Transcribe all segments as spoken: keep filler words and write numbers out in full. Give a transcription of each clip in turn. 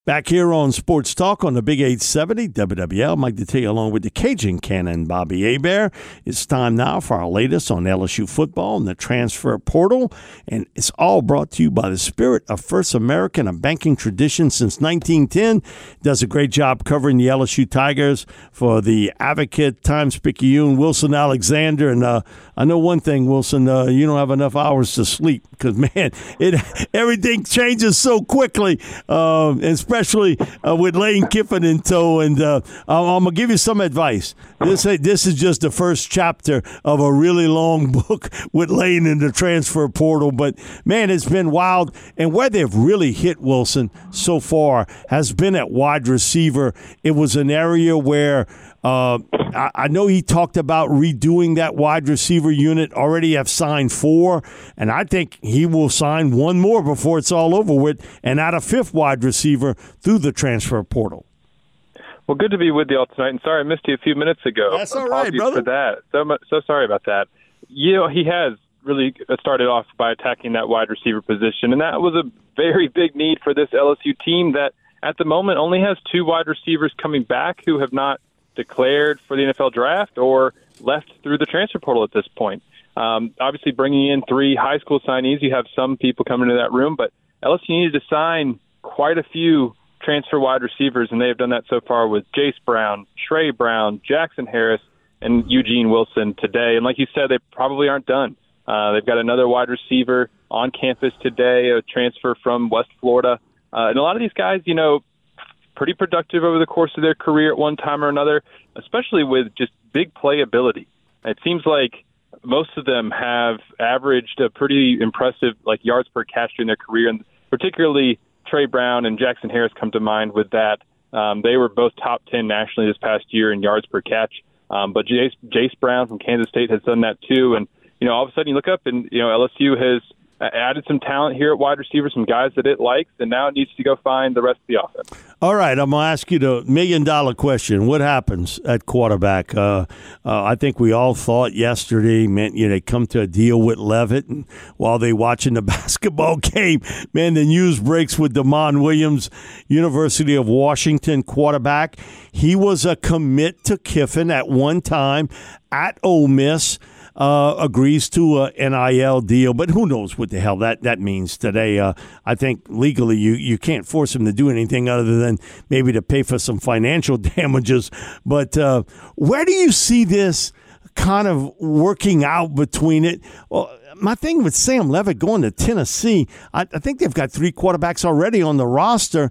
Back here on Sports Talk on the Big eight seventy W W L, Mike Detillier along with the Cajun Cannon, Bobby Hebert. It's time now for our latest on L S U football and the transfer portal. And it's all brought to you by the Spirit of First American, a banking tradition since nineteen ten. Does a great job covering the L S U Tigers for the Advocate, Times-Picayune, Wilson Alexander. And uh, I know one thing, Wilson, uh, you don't have enough hours to sleep because, man, it everything changes so quickly, uh, especially uh, with Lane Kiffin in tow. And uh, I'm going to give you some advice. This, this is just the first chapter of a really long book with Lane in the transfer portal. But, man, it's been wild. And where they've really hit Wilson so far has been at wide receiver. It was an area where Uh, I, I know he talked about redoing that wide receiver unit. Already have signed four, and I think he will sign one more before it's all over with and add a fifth wide receiver through the transfer portal. Well, good to be with you all tonight. And sorry I missed you a few minutes ago. That's all right, brother. For that. So much, so sorry about that. You know, he has really started off by attacking that wide receiver position, and that was a very big need for this L S U team that at the moment only has two wide receivers coming back who have not declared for the N F L draft or left through the transfer portal at this point. Um, obviously, bringing in three high school signees, you have some people coming into that room, but L S U needed to sign quite a few transfer wide receivers, and they have done that so far with Jace Brown, Trey Brown, Jackson Harris, and Eugene Wilson today. And like you said, they probably aren't done. Uh, they've got another wide receiver on campus today, a transfer from West Florida. Uh, and a lot of these guys, you know, pretty productive over the course of their career at one time or another, especially with just big playability. It seems like most of them have averaged a pretty impressive like yards per catch during their career, and particularly Trey Brown and Jackson Harris come to mind with that. Um, they were both top ten nationally this past year in yards per catch, um, but Jace, Jace Brown from Kansas State has done that too. And you know, all of a sudden you look up and you know L S U has added some talent here at wide receiver, some guys that it likes, and now it needs to go find the rest of the offense. All right, I'm going to ask you the million-dollar question. What happens at quarterback? Uh, uh, I think we all thought yesterday, man, you know, they come to a deal with Levitt, and while they watching the basketball game, man, the news breaks with DeMond Williams, University of Washington quarterback. He was a commit to Kiffin at one time at Ole Miss. Uh, agrees to an N I L deal, but who knows what the hell that, that means today. Uh, I think legally you, you can't force him to do anything other than maybe to pay for some financial damages. But uh, where do you see this kind of working out between it? Well, my thing with Sam Levitt going to Tennessee, I, I think they've got three quarterbacks already on the roster.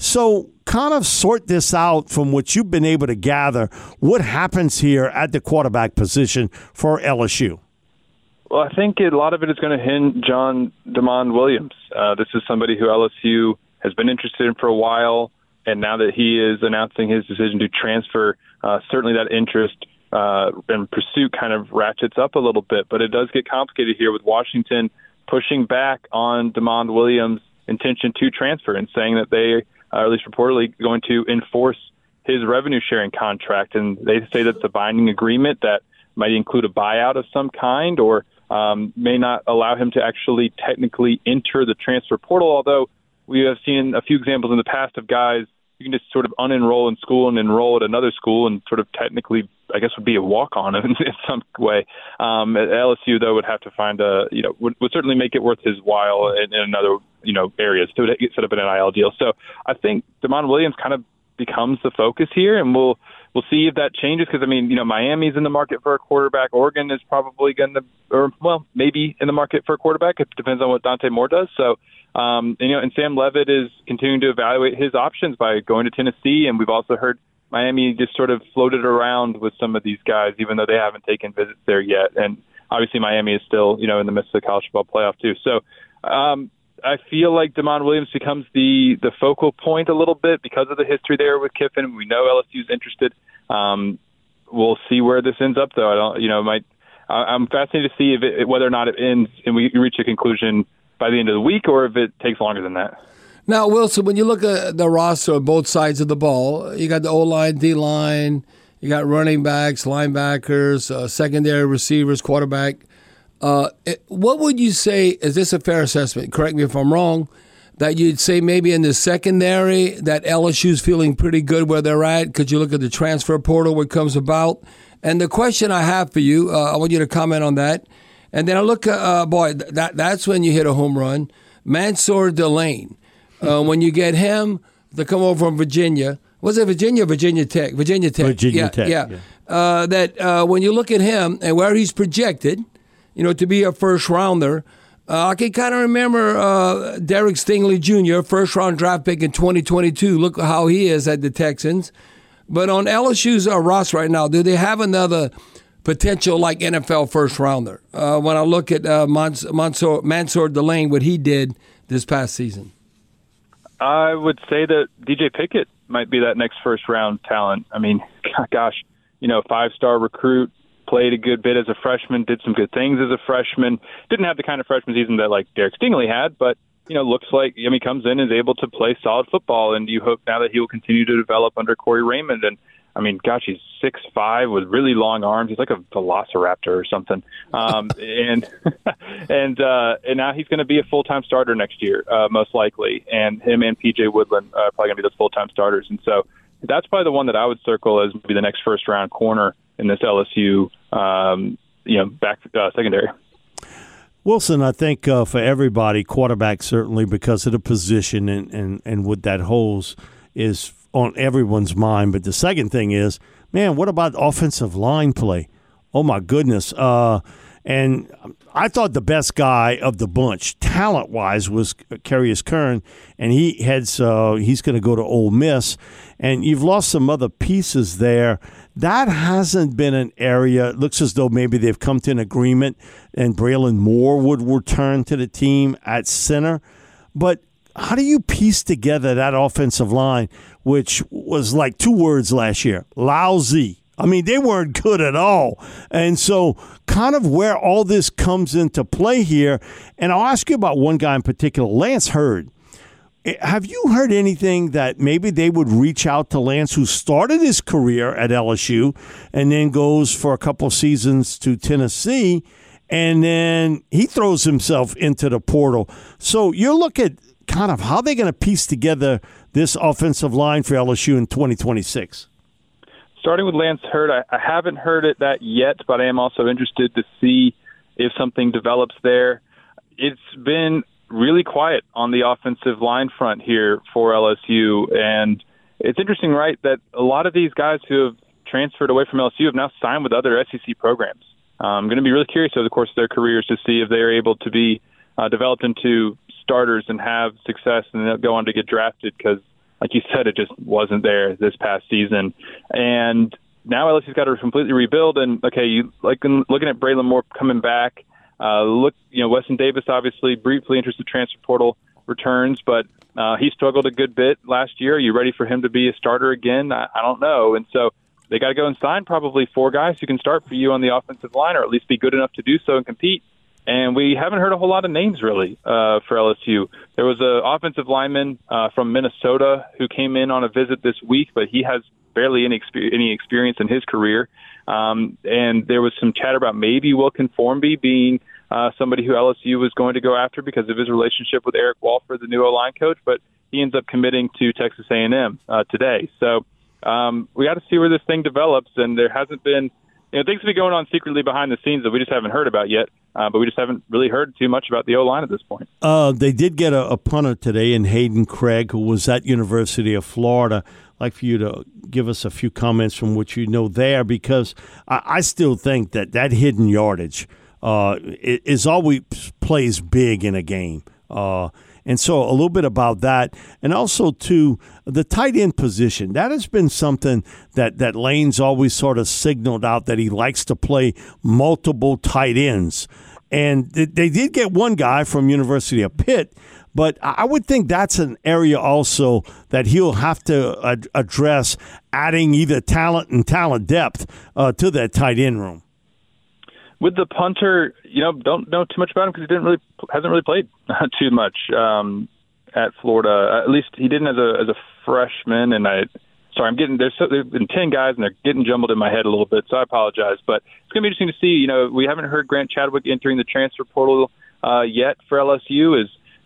So kind of sort this out from what you've been able to gather. What happens here at the quarterback position for L S U? Well, I think a lot of it is going to hinge on DeMond Williams. Uh, this is somebody who L S U has been interested in for a while, and now that he is announcing his decision to transfer, uh, certainly that interest uh, and pursuit kind of ratchets up a little bit. But it does get complicated here with Washington pushing back on DeMond Williams' intention to transfer and saying that they Uh, at least reportedly, going to enforce his revenue-sharing contract. And they say that's a binding agreement that might include a buyout of some kind or um, may not allow him to actually technically enter the transfer portal, although we have seen a few examples in the past of guys you can just sort of unenroll in school and enroll at another school and sort of technically, I guess, would be a walk-on in, in some way. Um, at L S U, though, would have to find a, you know, would, would certainly make it worth his while in, in another, you know, areas to get set up an N I L deal. So I think DeMond Williams kind of becomes the focus here, and we'll we'll see if that changes because, I mean, you know, Miami's in the market for a quarterback. Oregon is probably going to, or, well, maybe in the market for a quarterback. It depends on what Dante Moore does. So, um, and, you know, and Sam Levitt is continuing to evaluate his options by going to Tennessee, and we've also heard Miami just sort of floated around with some of these guys, even though they haven't taken visits there yet. And obviously Miami is still, you know, in the midst of the college football playoff too. So um, I feel like DeMond Williams becomes the, the focal point a little bit because of the history there with Kiffin. We know L S U's interested. Um, we'll see where this ends up, though. I don't, you know, might. I'm fascinated to see if it, whether or not it ends and we reach a conclusion by the end of the week, or if it takes longer than that. Now, Wilson, when you look at the roster on both sides of the ball, you got the O-line, D-line, you got running backs, linebackers, uh, secondary receivers, quarterback. Uh, it, what would you say, is this a fair assessment? Correct me if I'm wrong, that you'd say maybe in the secondary that L S U's feeling pretty good where they're at? Could you look at the transfer portal what comes about? And the question I have for you, uh, I want you to comment on that. And then I look, uh, boy, that that's when you hit a home run. Mansour Delane, uh, when you get him to come over from Virginia, was it Virginia or Virginia Tech? Virginia Tech. Virginia yeah, Tech. Yeah. yeah. Uh, that uh, when you look at him and where he's projected, you know, to be a first rounder, uh, I can kind of remember uh, Derek Stingley Junior, first round draft pick in twenty twenty-two. Look how he is at the Texans. But on L S U's uh, roster right now, do they have another potential like N F L first rounder? Uh, when I look at uh, Mons- Mansour, Mansour Delane, what he did this past season, I would say that D J Pickett might be that next first round talent. I mean, gosh, you know, five star recruit, played a good bit as a freshman, did some good things as a freshman. Didn't have the kind of freshman season that like Derek Stingley had, but you know, looks like I mean, comes in and is able to play solid football, and you hope now that he will continue to develop under Corey Raymond. And I mean, gosh, he's six five with really long arms. He's like a velociraptor or something. Um, and and uh, and now he's going to be a full time starter next year, uh, most likely. And him and P J Woodland uh, are probably going to be those full time starters. And so that's probably the one that I would circle as maybe the next first round corner in this L S U, um, you know, back uh, secondary. Wilson, I think uh, for everybody, quarterback certainly because of the position and, and, and what that holds is on everyone's mind. But the second thing is, man, what about offensive line play? Oh, my goodness. Uh, and I thought the best guy of the bunch, talent-wise, was Carius Kern, and he heads. Uh, he's going to go to Ole Miss. And you've lost some other pieces there. That hasn't been an area. It looks as though maybe they've come to an agreement and Braylon Moore would return to the team at center. But how do you piece together that offensive line, which was like two words last year, lousy? I mean, they weren't good at all. And so kind of where all this comes into play here, and I'll ask you about one guy in particular, Lance Hurd. Have you heard anything that maybe they would reach out to Lance, who started his career at L S U and then goes for a couple seasons to Tennessee, and then he throws himself into the portal? So you look at kind of how they're going to piece together this offensive line for L S U in twenty twenty-six. Starting with Lance Hurd, I, I haven't heard it that yet, but I am also interested to see if something develops there. It's been really quiet on the offensive line front here for L S U. And it's interesting, right, that a lot of these guys who have transferred away from L S U have now signed with other S E C programs. Uh, I'm going to be really curious over the course of their careers to see if they're able to be uh, developed into starters and have success and then go on to get drafted because, like you said, it just wasn't there this past season. And now L S U's got to completely rebuild. And, okay, you like looking at Braylon Moore coming back, Uh, look, you know, Weston Davis obviously briefly interested transfer portal returns, but uh, he struggled a good bit last year. Are you ready for him to be a starter again? I, I don't know. And so they got to go and sign probably four guys who can start for you on the offensive line, or at least be good enough to do so and compete. And we haven't heard a whole lot of names really uh, for L S U. There was an offensive lineman uh, from Minnesota who came in on a visit this week, but he has barely any experience, any experience in his career. Um, and there was some chatter about maybe Wilkin Formby being uh, somebody who L S U was going to go after because of his relationship with Eric Walford, the new O-line coach, but he ends up committing to Texas A and M uh, today. So um, we got to see where this thing develops, and there hasn't been, you know, things have been going on secretly behind the scenes that we just haven't heard about yet, uh, but we just haven't really heard too much about the O-line at this point. Uh, they did get a, a punter today in Hayden Craig, who was at University of Florida. I'd like for you to give us a few comments from what you know there, because I, I still think that that hidden yardage uh, is always plays big in a game. Uh, and so a little bit about that. And also, too, the tight end position. That has been something that, that Lane's always sort of signaled out, that he likes to play multiple tight ends. And they did get one guy from University of Pitt, but I would think that's an area also that he'll have to ad- address, adding either talent and talent depth uh, to that tight end room. With the punter, you know, don't know too much about him because he didn't really hasn't really played too much um, at Florida. At least he didn't as a as a freshman. And I, sorry, I'm getting there's so, there's been ten guys and they're getting jumbled in my head a little bit, so I apologize. But it's going to be interesting to see. You know, we haven't heard Grant Chadwick entering the transfer portal uh, yet for L S U. Is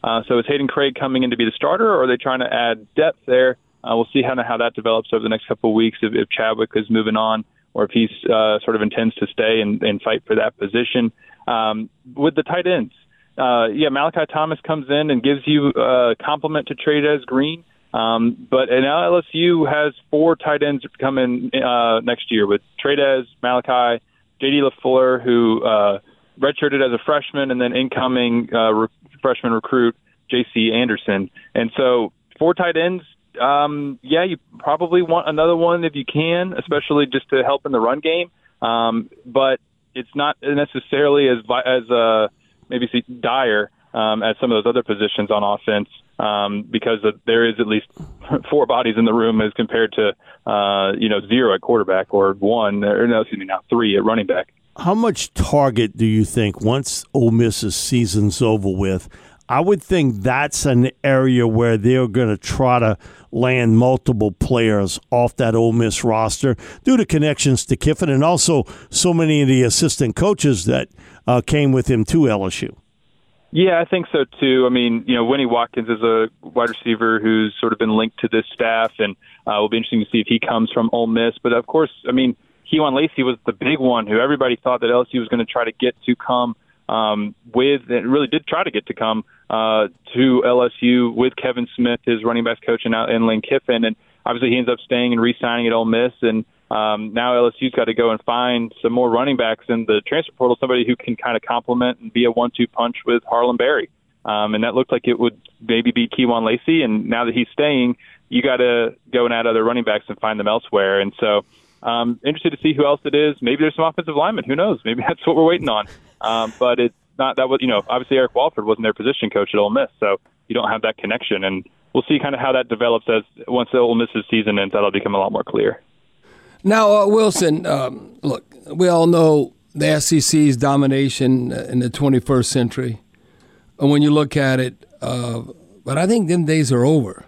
Uh, so is Hayden Craig coming in to be the starter, or are they trying to add depth there? Uh, we'll see how, how that develops over the next couple of weeks, if, if Chadwick is moving on or if he's uh, sort of intends to stay and, and fight for that position. Um, with the tight ends, uh, yeah, Malachi Thomas comes in and gives you a compliment to Trey'Dez Green. Um, but and now L S U has four tight ends come in uh, next year with Trey'Dez, Malachi, J D LaFleur, who uh, redshirted as a freshman, and then incoming uh, re- freshman recruit J C Anderson. And so four tight ends. Um, yeah, you probably want another one if you can, especially just to help in the run game. Um, but it's not necessarily as as uh, maybe dire um, as some of those other positions on offense, um, because of, there is at least four bodies in the room as compared to uh, you know zero at quarterback or one or no, excuse me, now three at running back. How much target do you think once Ole Miss's season's over with? I would think that's an area where they're going to try to land multiple players off that Ole Miss roster due to connections to Kiffin and also so many of the assistant coaches that uh, came with him to L S U. Yeah, I think so too. I mean, you know, Winnie Watkins is a wide receiver who's sort of been linked to this staff, and uh, it'll be interesting to see if he comes from Ole Miss. But of course, I mean, Kewan Lacey was the big one who everybody thought that L S U was going to try to get to come um, with, and really did try to get to come uh, to L S U with Kevin Smith, his running backs coach, and, and Lane Kiffin. And obviously he ends up staying and re-signing at Ole Miss. And um, now L S U's got to go and find some more running backs in the transfer portal, somebody who can kind of complement and be a one two punch with Harlem Berry. Um, and that looked like it would maybe be Kewan Lacey. And now that he's staying, you got to go and add other running backs and find them elsewhere. And so um, interested to see who else it is. Maybe there's some offensive linemen. Who knows? Maybe that's what we're waiting on. Um, but it's not that was, you know, obviously Eric Walford wasn't their position coach at Ole Miss, so you don't have that connection. And we'll see kind of how that develops as once the Ole Miss's season ends. That'll become a lot more clear. Now, uh, Wilson, um, look, we all know the S E C's domination in the twenty-first century. And when you look at it, uh, but I think them days are over.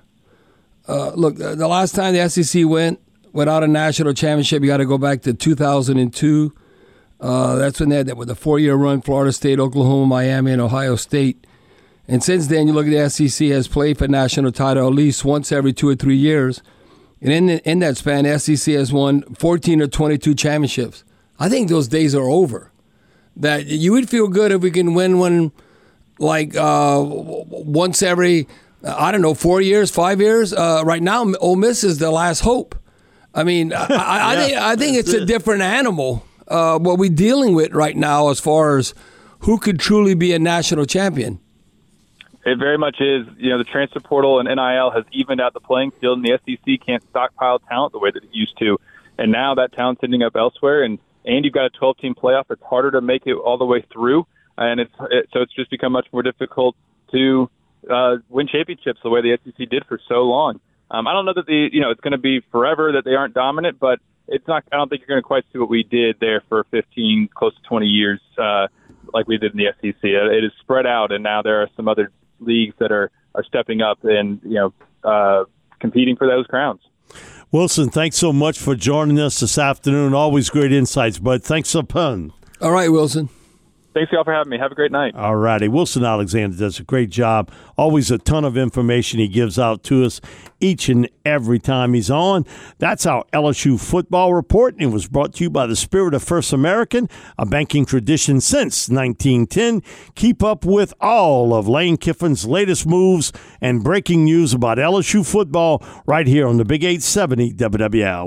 Uh, look, the last time the S E C went without a national championship, you got to go back to two thousand two. Uh, that's when they had that with a four-year run, Florida State, Oklahoma, Miami, and Ohio State. And since then, you look at the S E C has played for national title at least once every two or three years. And in the, in that span, the S E C has won fourteen or twenty-two championships. I think those days are over. That you would feel good if we can win one like uh, once every, I don't know, four years, five years. Uh, right now, Ole Miss is the last hope. I mean, I, I, yeah, I think I think it's it. a different animal. Uh, what we're dealing with right now as far as who could truly be a national champion. It very much is. You know, the transfer portal and N I L has evened out the playing field, and the S E C can't stockpile talent the way that it used to. And now that talent's ending up elsewhere, and, and you've got a twelve-team playoff. It's harder to make it all the way through, and it's it, so it's just become much more difficult to uh, win championships the way the S E C did for so long. Um, I don't know that the you know it's going to be forever that they aren't dominant, but it's not. I don't think you're going to quite see what we did there for fifteen, close to twenty years, uh, like we did in the S E C. It is spread out, and now there are some other leagues that are, are stepping up and you know uh, competing for those crowns. Wilson, thanks so much for joining us this afternoon. Always great insights, bud. Thanks a ton. All right, Wilson. Thanks, y'all, for having me. Have a great night. All righty. Wilson Alexander does a great job. Always a ton of information he gives out to us each and every time he's on. That's our L S U football report, and it was brought to you by the Spirit of First American, a banking tradition since nineteen ten. Keep up with all of Lane Kiffin's latest moves and breaking news about L S U football right here on the Big eight seventy W W L.